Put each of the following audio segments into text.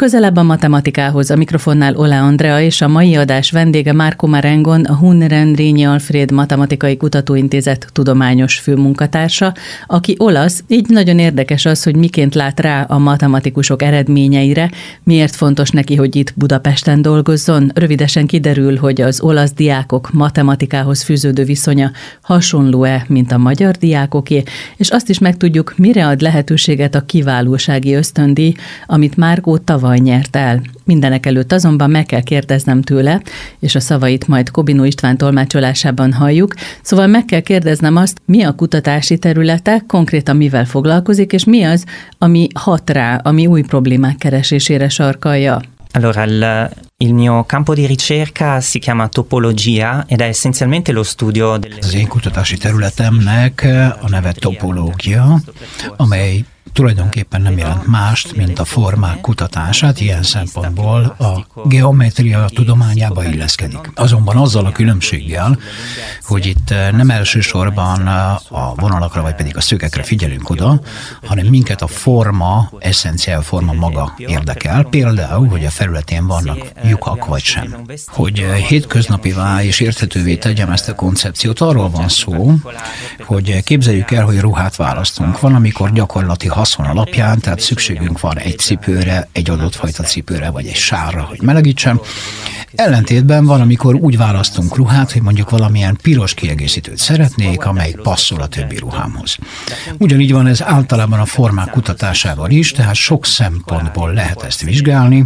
Közelebb a matematikához, a mikrofonnál Olah Andrea és a mai adás vendége Marco Marengon, a Hunrendrényi Alfréd Matematikai Kutatóintézet tudományos főmunkatársa, aki olasz, így nagyon érdekes az, hogy miként lát rá a matematikusok eredményeire, miért fontos neki, hogy itt Budapesten dolgozzon. Rövidesen kiderül, hogy az olasz diákok matematikához fűződő viszonya hasonló-e, mint a magyar diákoké, és azt is megtudjuk, mire ad lehetőséget a kiválósági ösztöndíj, amit Marco tavaly nyert el. Mindenek előtt azonban meg kell kérdeznem tőle, és a szavait majd Kobinó István tolmácsolásában halljuk, szóval meg kell kérdeznem azt, mi a kutatási területe, konkrétan mivel foglalkozik, és mi az, ami hat rá, ami új problémák keresésére sarkalja. Allora, il mio campo di ricerca si chiama topologia ed è essenzialmente lo studio delle... Az én kutatási területemnek a neve topológia, amely tulajdonképpen nem jelent mást, mint a formák kutatását, ilyen szempontból a geometria tudományába illeszkedik. Azonban azzal a különbséggel, hogy itt nem elsősorban a vonalakra vagy pedig a szögekre figyelünk oda, hanem minket a forma, eszenciál forma maga érdekel, például, hogy a felületén vannak lyukak vagy sem. Hogy hétköznapivá és érthetővé tegyem ezt a koncepciót, arról van szó, hogy képzeljük el, hogy ruhát választunk. Van, amikor gyakorlati haszon alapján, tehát szükségünk van egy cipőre, egy adott fajta cipőre, vagy egy sárra, hogy melegítsen. Ellentétben van, amikor úgy választunk ruhát, hogy mondjuk valamilyen piros kiegészítőt szeretnék, amely passzol a többi ruhámhoz. Ugyanígy van ez általában a formák kutatásával is, tehát sok szempontból lehet ezt vizsgálni.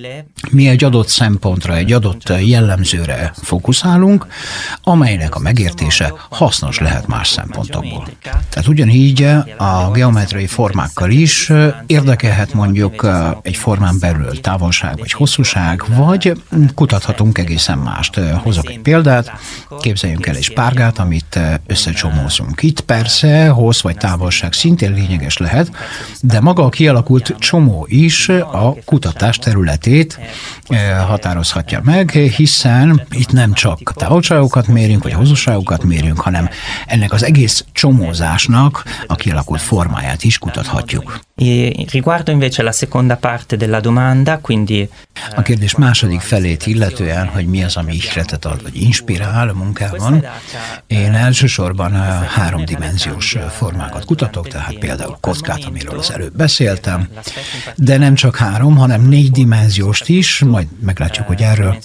Mi egy adott szempontra, egy adott jellemzőre fókuszálunk, amelynek a megértése hasznos lehet más szempontokból. Tehát ugyanígy a geometriai formákkal is érdekelhet mondjuk egy formán belül távolság vagy hosszúság, vagy kutathatunk egészen mást. Hozok egy példát, képzeljünk el egy spárgát, amit összecsomózunk. Itt persze hossz vagy távolság szintén lényeges lehet, de maga a kialakult csomó is a kutatás területét határozhatja meg, hiszen itt nem csak távolságokat mérünk, vagy hosszúságokat mérünk, hanem ennek az egész csomózásnak a kialakult formáját is kutathatjuk. Riguardo invece la seconda parte della domanda, quindi... A kérdés második felét illetően, hogy mi az, ami ihletet ad, vagy inspirál a munkában. Én elsősorban háromdimenziós formákat kutatok, tehát például kockát, amiről az előbb beszéltem, de nem csak három, hanem négydimenzióst is, majd meglátjuk, hogy erről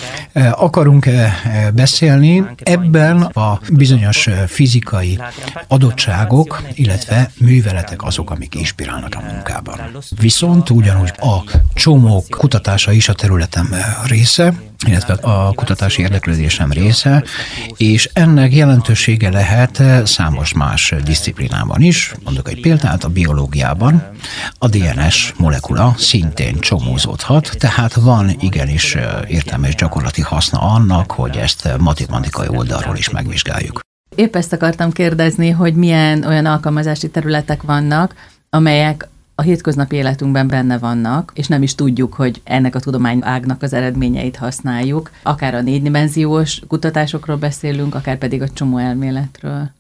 akarunk-e beszélni. Ebben a bizonyos fizikai adottságok, illetve műveletek azok, amik inspirálnak a munkában. Viszont ugyanúgy a csomók kutatása is a területem része, illetve a kutatási érdeklődésem része, és ennek jelentősége lehet számos más disziplinában is. Mondok egy példát, a biológiában a DNS molekula szintén csomózódhat, tehát van igenis értelmes gyakorlati haszna annak, hogy ezt matematikai oldalról is megvizsgáljuk. Épp ezt akartam kérdezni, hogy milyen olyan alkalmazási területek vannak, amelyek a hétköznapi életünkben benne vannak, és nem is tudjuk, hogy ennek a tudományágnak az eredményeit használjuk. Akár a négydimenziós kutatásokról beszélünk, akár pedig a csomóelméletről.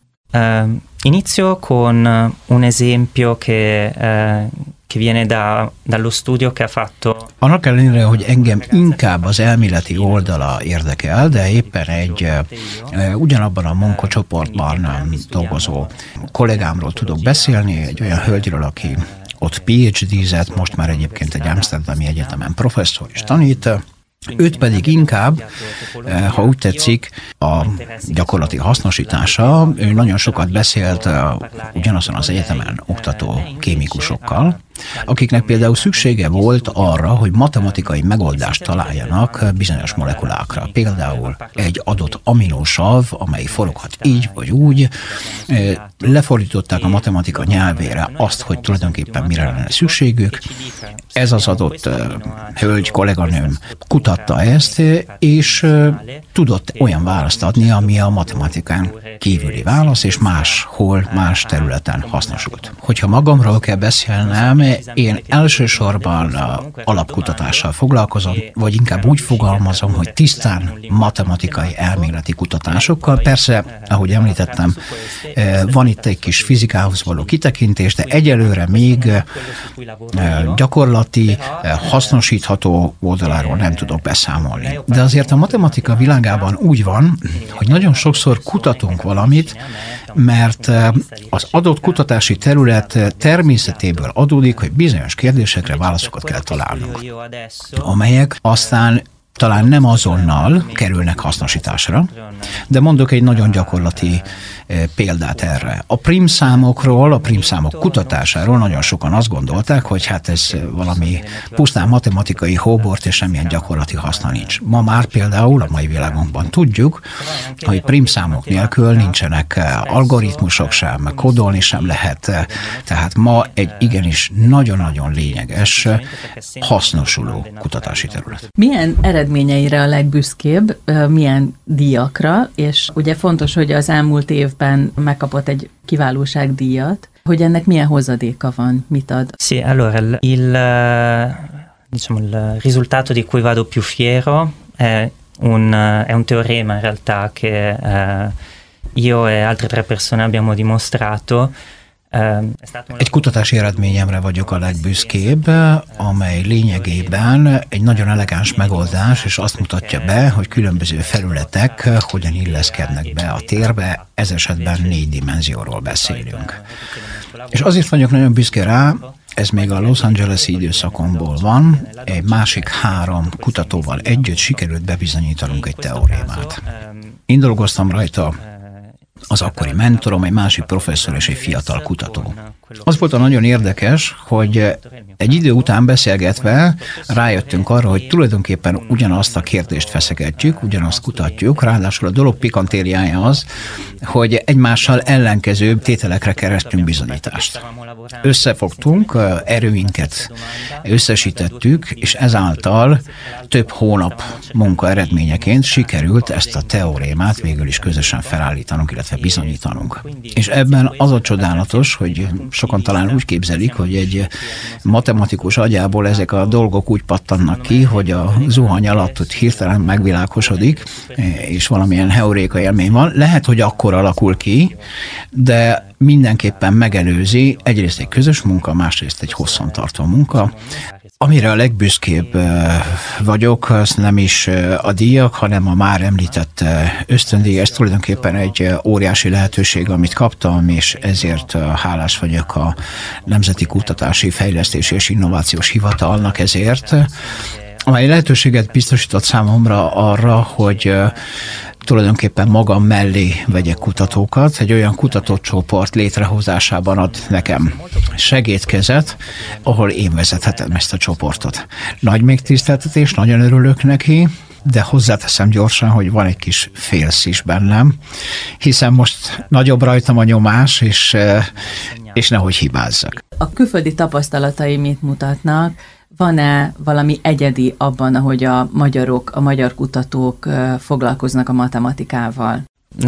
Inizio con un esempio che viene dallo studio che ha fatto. Annak ellenére, hogy engem inkább az elméleti oldala érdekel, de éppen egy ugyanabban a munkacsoportban dolgozó kollégámról tudok beszélni, egy olyan hölgyről, aki ott PhD-zett, most már egyébként egy Amsterdami Egyetemen professzor is tanít, őt pedig inkább, ha úgy tetszik, a gyakorlati hasznosítása. Ő nagyon sokat beszélt ugyanazon az egyetemen oktató kémikusokkal, akiknek például szüksége volt arra, hogy matematikai megoldást találjanak bizonyos molekulákra. Például egy adott aminósav, amely foroghat így vagy úgy, lefordították a matematika nyelvére azt, hogy tulajdonképpen mire lenne szükségük. Ez az adott hölgy, kolléganőm kutatta ezt, és tudott olyan választ adni, ami a matematikán kívüli válasz, és máshol, más területen hasznosult. Hogyha magamról kell beszélnem, én elsősorban alapkutatással foglalkozom, vagy inkább úgy fogalmazom, hogy tisztán matematikai elméleti kutatásokkal. Persze, ahogy említettem, van itt egy kis fizikához való kitekintés, de egyelőre még gyakorlati, hasznosítható oldaláról nem tudok beszámolni. De azért a matematika világában úgy van, hogy nagyon sokszor kutatunk valamit, mert az adott kutatási terület természetéből adódik, hogy bizonyos kérdésekre válaszokat kell találnunk, amelyek aztán talán nem azonnal kerülnek hasznosításra, de mondok egy nagyon gyakorlati példát erre. A prímszámokról, a prímszámok kutatásáról nagyon sokan azt gondolták, hogy hát ez valami pusztán matematikai hóbort, és semmilyen gyakorlati haszna nincs. Ma már például a mai világunkban tudjuk, hogy prímszámok nélkül nincsenek algoritmusok sem, kódolni sem lehet, tehát ma egy igenis nagyon-nagyon lényeges, hasznosuló kutatási terület. Milyen eredményeire a legbüszkébb, milyen díjakra, és ugye fontos, hogy az elmúlt évben megkapott egy kiválóságdíjat, hogy ennek milyen hozadéka van, mit ad? Sì, allora il risultato di cui vado più fiero è un teorema in realtà che io e altre 3 persone abbiamo dimostrato. Egy kutatási eredményemre vagyok a legbüszkébb, amely lényegében egy nagyon elegáns megoldás, és azt mutatja be, hogy különböző felületek hogyan illeszkednek be a térbe, ez esetben 4 dimenzióról beszélünk. És azért vagyok nagyon büszke rá, ez még a Los Angeles-i időszakomból van, egy másik 3 kutatóval együtt sikerült bebizonyítanunk egy teorémát. Én dolgoztam rajta, az akkori mentorom, egy másik professzor és egy fiatal kutató. Az volt a nagyon érdekes, hogy egy idő után beszélgetve rájöttünk arra, hogy tulajdonképpen ugyanazt a kérdést feszegetjük, ugyanazt kutatjuk, ráadásul a dolog pikantériája az, hogy egymással ellenkező tételekre kerestünk bizonyítást. Összefogtunk, erőinket összesítettük, és ezáltal több hónap munka eredményeként sikerült ezt a teorémát végül is közösen felállítanunk, illetve bizonyítanunk. És ebben az a csodálatos, hogy sokan talán úgy képzelik, hogy egy matematikus agyából ezek a dolgok úgy pattannak ki, hogy a zuhany alatt ott hirtelen megvilágosodik, és valamilyen heuréka élmény van. Lehet, hogy akkor alakul ki, de mindenképpen megelőzi egyrészt egy közös munka, másrészt egy hosszantartó munka. Amire a legbüszkébb vagyok, az nem is a díjak, hanem a már említett ösztöndíj. Ez tulajdonképpen egy óriási lehetőség, amit kaptam, és ezért hálás vagyok a Nemzeti Kutatási, Fejlesztési és Innovációs Hivatalnak ezért, amely lehetőséget biztosított számomra arra, hogy tulajdonképpen magam mellé vegyek kutatókat. Egy olyan kutatócsoport létrehozásában ad nekem segédkezet, ahol én vezethetem ezt a csoportot. Nagy megtiszteltetés, nagyon örülök neki, de hozzáteszem gyorsan, hogy van egy kis félsz is bennem, hiszen most nagyobb rajtam a nyomás, és nehogy hibázzak. A külföldi tapasztalatai mit mutatnak? Van-e valami egyedi abban, ahogy a magyarok, a magyar kutatók foglalkoznak a matematikával?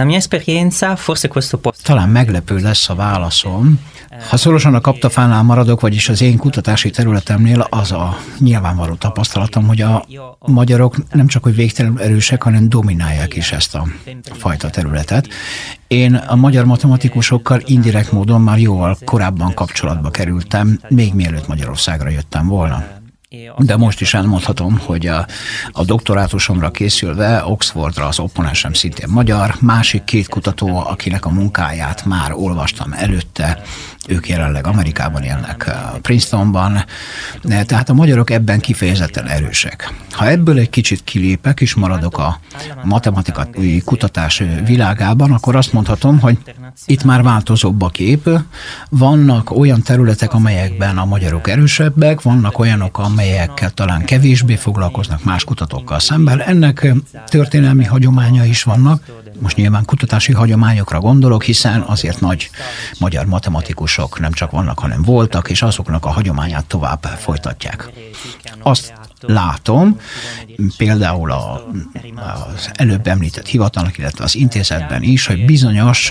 Talán meglepő lesz a válaszom. Ha szorosan a kaptafánál maradok, vagyis az én kutatási területemnél, az a nyilvánvaló tapasztalatom, hogy a magyarok nem csak hogy végtelenül erősek, hanem dominálják is ezt a fajta területet. Én a magyar matematikusokkal indirekt módon már jóval korábban kapcsolatba kerültem, még mielőtt Magyarországra jöttem volna. De most is elmondhatom, hogy a doktorátusomra készülve Oxfordra az opponensem szintén magyar, másik 2 kutató, akinek a munkáját már olvastam előtte, ők jelenleg Amerikában élnek, Princetonban, tehát a magyarok ebben kifejezetten erősek. Ha ebből egy kicsit kilépek és maradok a matematikai kutatás világában, akkor azt mondhatom, hogy itt már változóbb a kép. Vannak olyan területek, amelyekben a magyarok erősebbek, vannak olyanok, amelyekkel talán kevésbé foglalkoznak más kutatókkal szemben. Ennek történelmi hagyománya is vannak, Most nyilván kutatási hagyományokra gondolok, hiszen azért nagy magyar matematikusok nem csak vannak, hanem voltak, és azoknak a hagyományát tovább folytatják. Azt látom, például az előbb említett hivatalnak, illetve az intézetben is, hogy bizonyos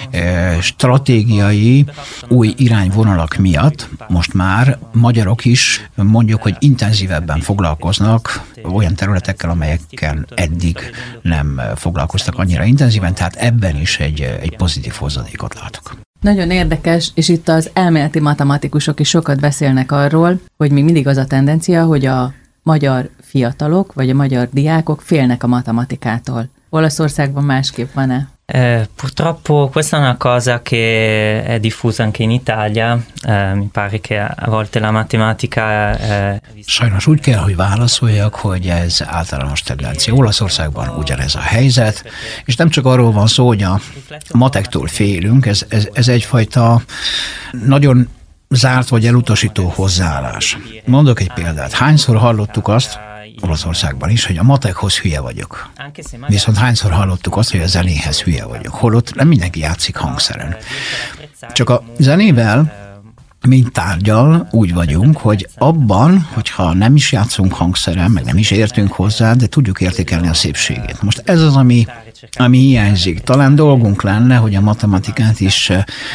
stratégiai új irányvonalak miatt most már magyarok is mondjuk, hogy intenzívebben foglalkoznak olyan területekkel, amelyekkel eddig nem foglalkoztak annyira intenzíven, tehát ebben is egy pozitív hozadékot látok. Nagyon érdekes, és itt az elméleti matematikusok is sokat beszélnek arról, hogy még mindig az a tendencia, hogy a magyar fiatalok, vagy a magyar diákok félnek a matematikától. Olaszországban másképp van-e? Purtroppo questa è una cosa che è diffusa anche in Italia, mi pare che a volte la matematica... Sajnos úgy kell, hogy válaszoljak, hogy ez általános tendencia. Olaszországban ugyanez a helyzet, és nem csak arról van szó, hogy a matektól félünk, ez egyfajta nagyon zárt vagy elutasító hozzáállás. Mondok egy példát. Hányszor hallottuk azt, Olaszországban is, hogy a matekhoz hülye vagyok. Viszont hányszor hallottuk azt, hogy a zenéhez hülye vagyok. Holott nem mindenki játszik hangszeren. Csak a zenével, mint tárgyal úgy vagyunk, hogy abban, hogyha nem is játszunk hangszeren, meg nem is értünk hozzá, de tudjuk értékelni a szépségét. Most ez az, ami hiányzik. Talán dolgunk lenne, hogy a matematikát is,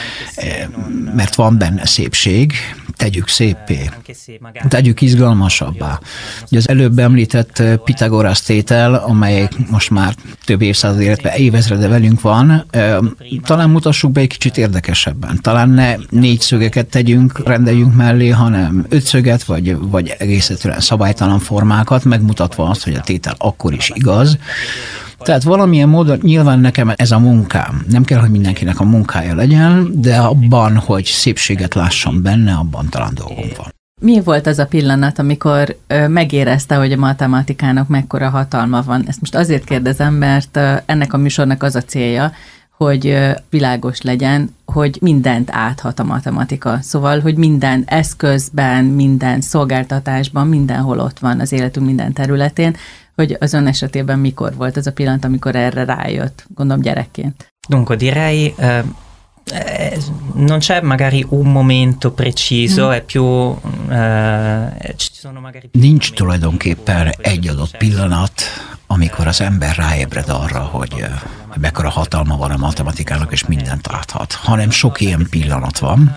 mert van benne szépség, tegyük széppé, tegyük izgalmasabbá. Ugye az előbb említett Pitagorasz tétel, amely most már több évszázad, illetve évezrede velünk van, talán mutassuk be egy kicsit érdekesebben. Talán ne 4 szögeket tegyünk, rendeljünk mellé, hanem 5 szöget, vagy egész egyszerűen szabálytalan formákat, megmutatva azt, hogy a tétel akkor is igaz. Tehát valamilyen módon nyilván nekem ez a munkám. Nem kell, hogy mindenkinek a munkája legyen, de abban, hogy szépséget lássam benne, abban talán dolgom van. Mi volt az a pillanat, amikor megérezte, hogy a matematikának mekkora hatalma van? Ezt most azért kérdezem, mert ennek a műsornak az a célja, hogy világos legyen, hogy mindent áthat a matematika. Szóval, hogy minden eszközben, minden szolgáltatásban, mindenhol ott van az életünk minden területén, hogy az ön esetében mikor volt ez a pillanat, amikor erre rájött, gondolom gyerekként? Dunque direi non c'è magari un momento preciso, è più ci sono magari... Nincs tulajdonképpen egy adott pillanat, amikor az ember ráébred arra, hogy mekkora hatalma van a matematikának, és mindent áthat, hanem sok ilyen pillanat van,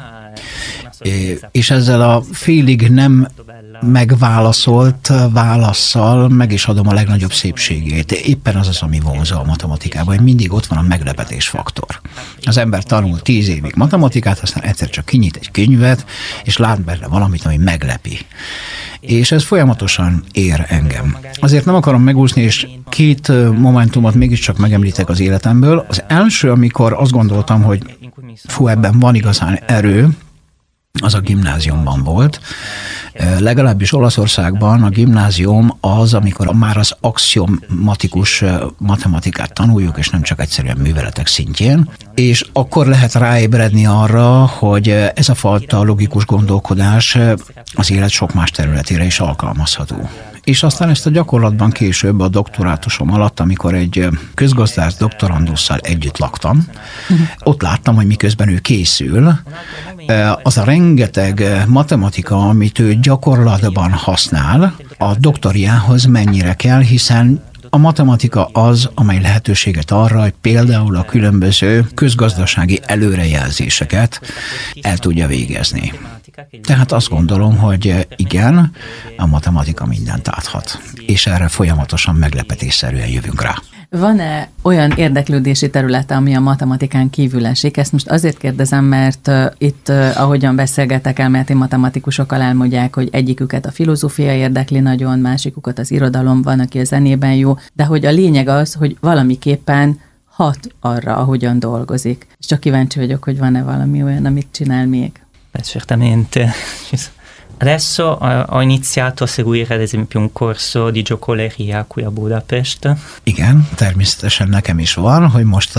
és ezzel a félig nem megválaszolt válasszal meg is adom a legnagyobb szépségét. Éppen az az, ami vonzó a matematikában, hogy mindig ott van a meglepetés faktor. Az ember tanul 10 évig matematikát, aztán egyszer csak kinyit egy könyvet, és lát benne valamit, ami meglepi. És ez folyamatosan ér engem. Azért nem akarom megúszni, és 2 momentumot mégiscsak megemlítek az életemből. Az első, amikor azt gondoltam, hogy ebben van igazán erő, az a gimnáziumban volt. Legalábbis Olaszországban a gimnázium az, amikor már az axiomatikus matematikát tanuljuk, és nem csak egyszerűen műveletek szintjén, és akkor lehet ráébredni arra, hogy ez a fajta logikus gondolkodás az élet sok más területére is alkalmazható. És aztán ezt a gyakorlatban később a doktorátusom alatt, amikor egy közgazdász doktorandusszal együtt laktam, ott láttam, hogy miközben ő készül, az a rengeteg matematika, amit ő gyakorlatban használ, a doktoriához mennyire kell, hiszen a matematika az, amely lehetőséget arra, hogy például a különböző közgazdasági előrejelzéseket el tudja végezni. Tehát azt gondolom, hogy igen, a matematika mindent áthat, és erre folyamatosan meglepetésszerűen jövünk rá. Van-e olyan érdeklődési területe, ami a matematikán kívül esik? Ezt most azért kérdezem, mert itt, ahogyan beszélgetek, elméleti matematikusokkal elmondják, hogy egyiküket a filozófia érdekli nagyon, másikukat az irodalom, van, aki a zenében jó, de hogy a lényeg az, hogy valamiképpen hat arra, ahogyan dolgozik. És csak kíváncsi vagyok, hogy van-e valami olyan, amit csinál még. Certamente. Adesso ho iniziato a seguire ad esempio un corso di giocoleria qui a Budapest. Igen, természetesen nekem is van, hogy most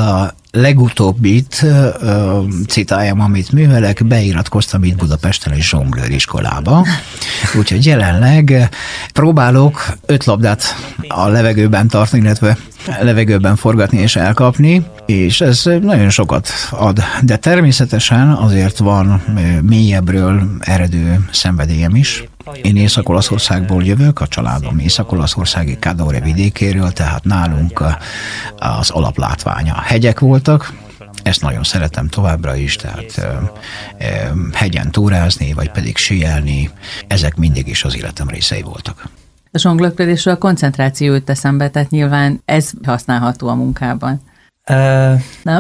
legutóbbit citáljam, amit művelek, beiratkoztam itt Budapesten egy zsonglőriskolába, úgyhogy jelenleg próbálok 5 labdát a levegőben tartani, illetve levegőben forgatni és elkapni, és ez nagyon sokat ad. De természetesen azért van mélyebbről eredő szenvedélyem is. Én Észak-Olaszországból jövök, a családom észak-olaszországi Cadore vidékéről, tehát nálunk az alaplátványa hegyek voltak. Ezt nagyon szeretem továbbra is, tehát hegyen túrázni, vagy pedig síelni, ezek mindig is az életem részei voltak. A zsonglőrködésről a koncentráció jut eszembe, tehát nyilván ez használható a munkában. No?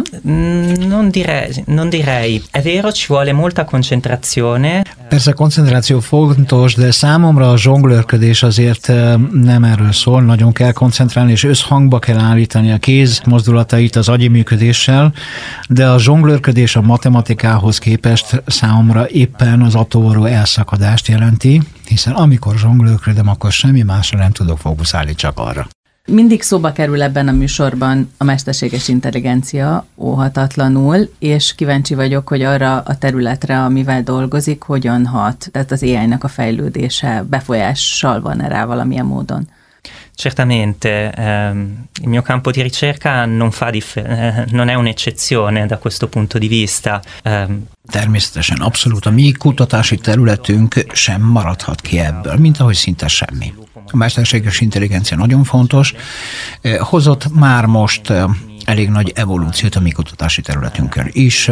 Non direi. È vero, ci vuole molta concentrazione. Persze koncentráció fontos, de számomra a zsonglőrködés azért nem erről szól, nagyon kell koncentrálni, és összhangba kell állítani a kéz mozdulatait az agyi működéssel, de a zsonglőrködés a matematikához képest számomra éppen az attól való elszakadást jelenti, hiszen amikor zsonglőrködöm, akkor semmi másra nem tudok fókuszálni, csak arra. Mindig szóba kerül ebben a műsorban a mesterséges intelligencia óhatatlanul, és kíváncsi vagyok, hogy arra a területre, amivel dolgozik, hogyan hat. Tehát az AI-nak a fejlődése befolyással van rá valamilyen módon. Certamente, il mio campo di ricerca non è un'eccezione da questo punto di vista. Természetesen, abszolút. A mi kutatási területünk sem maradhat ki ebből, mint ahogy szinte semmi. A mesterséges intelligencia nagyon fontos, hozott már most elég nagy evolúciót a mi kutatási területünkön is.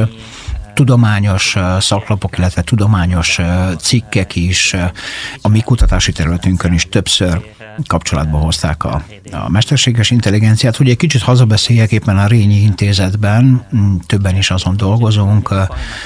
Tudományos szaklapok, illetve tudományos cikkek is a mi kutatási területünkön is többször kapcsolatba hozták a mesterséges intelligenciát. Hogy egy kicsit hazabeszéljek, éppen a Rényi Intézetben többen is azon dolgozunk,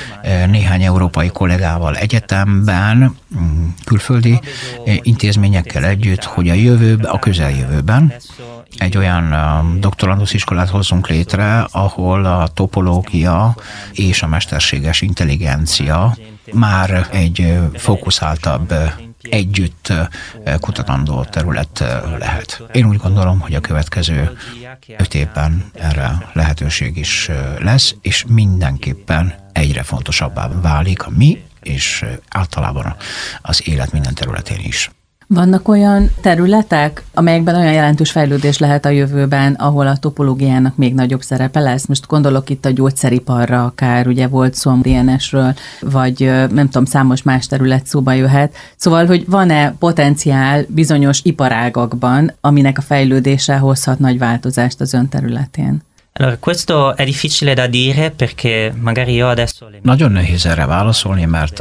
néhány európai kollégával egyetemben, külföldi intézményekkel együtt, hogy a közeljövőben egy olyan doktorandusz iskolát hozzunk létre, ahol a topológia és a mesterséges intelligencia már egy fókuszáltabb, együtt kutatandó terület lehet. Én úgy gondolom, hogy a következő 5 évben erre lehetőség is lesz, és mindenképpen egyre fontosabbá válik a mi, és általában az élet minden területén is. Vannak olyan területek, amelyekben olyan jelentős fejlődés lehet a jövőben, ahol a topológiának még nagyobb szerepe lesz? Most gondolok itt a gyógyszeriparra, akár ugye volt szó a DNS-ről, vagy nem tudom, számos más terület szóba jöhet. Szóval, hogy van-e potenciál bizonyos iparágakban, aminek a fejlődése hozhat nagy változást az ön területén? Allora, questo è difficile da dire perché magari io adesso... Nagyon nehéz erre válaszolni, mert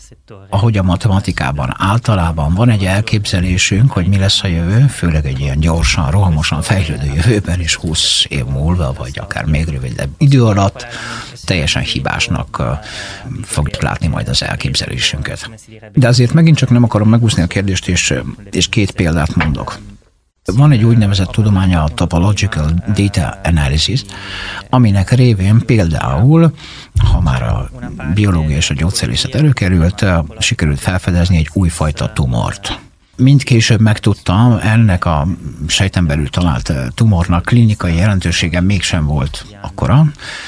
ahogy a matematikában általában van egy elképzelésünk, hogy mi lesz a jövő, főleg egy ilyen gyorsan, rohamosan fejlődő jövőben, és 20 év múlva, vagy akár még rövidebb idő alatt teljesen hibásnak fogjuk látni majd az elképzelésünket. De azért megint csak nem akarom megúszni a kérdést, és 2 példát mondok. Van egy úgynevezett tudománya, a Topological Data Analysis, aminek révén például, ha már a biológia és a gyógyszerészet előkerült, sikerült felfedezni egy újfajta tumort. Mind később megtudtam, ennek a sejten belül talált tumornak klinikai jelentősége mégsem volt akkora,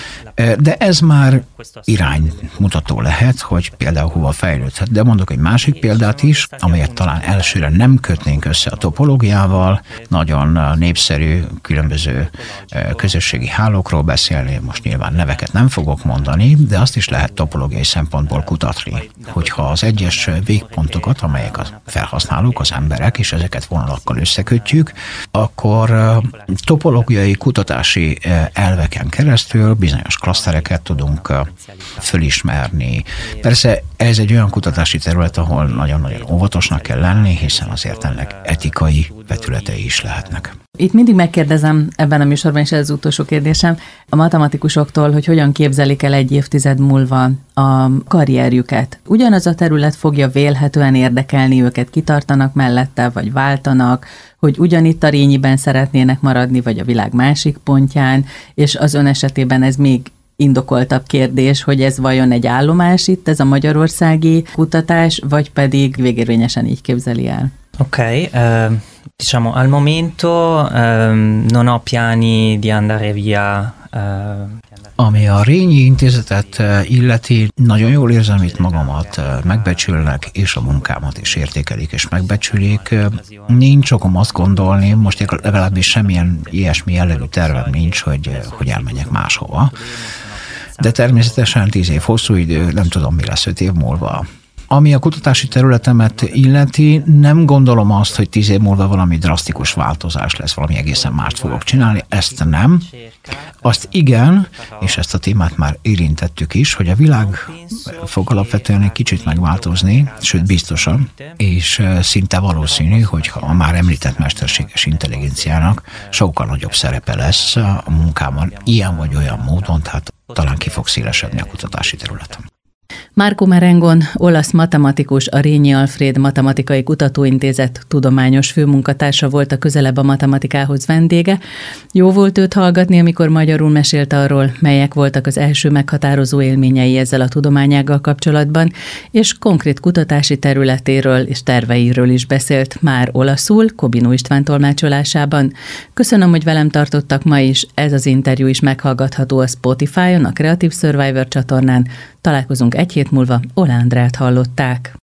de ez már iránymutató lehet, hogy például hova fejlődhet. De mondok egy másik példát is, amelyet talán elsőre nem kötnénk össze a topológiával. Nagyon népszerű különböző közösségi hálókról beszélni, most nyilván neveket nem fogok mondani, de azt is lehet topológiai szempontból kutatni, hogyha az egyes végpontokat, amelyek a felhasználók, az emberek, és ezeket vonalakkal összekötjük, akkor topológiai kutatási elveken keresztül bizonyos klasztereket tudunk fölismerni. Persze ez egy olyan kutatási terület, ahol nagyon-nagyon óvatosnak kell lenni, hiszen azért ennek etikai vetületei is lehetnek. Itt mindig megkérdezem ebben a műsorban, és ez az utolsó kérdésem, a matematikusoktól, hogy hogyan képzelik el 1 évtized múlva a karrierjüket. Ugyanaz a terület fogja vélhetően érdekelni őket, kitartanak mellette, vagy váltanak, hogy ugyanitt a Rényiben szeretnének maradni, vagy a világ másik pontján, és az ön esetében ez még indokoltabb kérdés, hogy ez vajon egy állomás itt, ez a magyarországi kutatás, vagy pedig végérvényesen így képzeli el? Ok, diciamo al momento non ho piani di andare via Ami a Rényi Intézetet illeti, nagyon jól érzem itt magamat, megbecsülnek, és a munkámat is értékelik és megbecsülik. Nincs okom azt gondolni, most legalábbis semmilyen ilyesmi jellegű tervem nincs, hogy elmenjek máshova. De természetesen 10 év hosszú idő, nem tudom, mi lesz 5 év múlva. Ami a kutatási területemet illeti, nem gondolom azt, hogy 10 év múlva valami drasztikus változás lesz, valami egészen mást fogok csinálni, ezt nem. Azt igen, és ezt a témát már érintettük is, hogy a világ fog alapvetően egy kicsit megváltozni, sőt biztosan, és szinte valószínű, hogy a már említett mesterséges intelligenciának sokkal nagyobb szerepe lesz a munkában, ilyen vagy olyan módon, tehát talán ki fog szélesedni a kutatási területem. Marco Marengon, olasz matematikus, a Rényi Alfréd Matematikai Kutatóintézet tudományos főmunkatársa volt a Közelebb a matematikához vendége. Jó volt őt hallgatni, amikor magyarul mesélt arról, melyek voltak az első meghatározó élményei ezzel a tudományággal kapcsolatban, és konkrét kutatási területéről és terveiről is beszélt már olaszul, Kobinó István tolmácsolásában. Köszönöm, hogy velem tartottak ma is, ez az interjú is meghallgatható a Spotify-on, a Creative Survivor csatornán. Találkozunk egy hét múlva, Ola Andrát hallották.